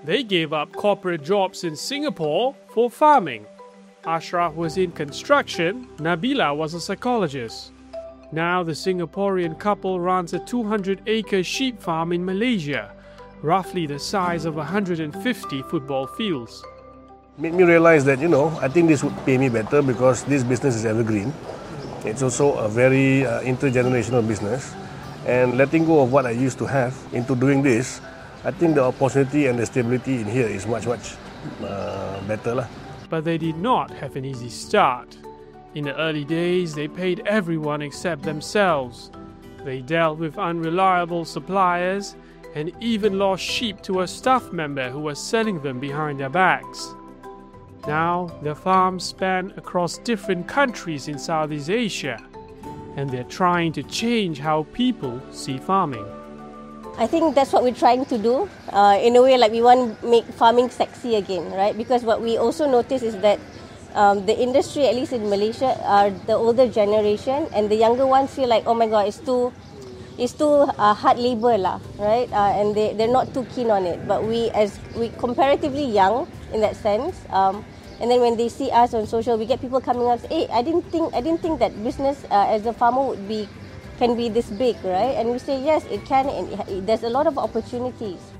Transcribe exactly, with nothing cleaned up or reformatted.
They gave up corporate jobs in Singapore for farming. Ashraf was in construction, Nabila was a psychologist. Now the Singaporean couple runs a two hundred acre sheep farm in Malaysia, roughly the size of one hundred fifty football fields. Made me realize that, you know, I think this would pay me better because this business is evergreen. It's also a very uh, intergenerational business. And letting go of what I used to have into doing this, I think the opportunity and the stability in here is much, much uh, better lah. But they did not have an easy start. In the early days, they paid everyone except themselves. They dealt with unreliable suppliers and even lost sheep to a staff member who was selling them behind their backs. Now, their farms span across different countries in Southeast Asia, and they're trying to change how people see farming. I think that's what we're trying to do. Uh, in a way, like we want to make farming sexy again, right? Because what we also notice is that um, the industry, at least in Malaysia, are the older generation, and the younger ones feel like, oh my God, it's too, it's too uh, hard labor lah, right? Uh, and they they're not too keen on it. But we, as we comparatively young in that sense, um, and then when they see us on social, we get people coming up, hey, I didn't think, I didn't think that business uh, as a farmer would be. Can be this big, right? And we say, yes, it can, and it, there's a lot of opportunities.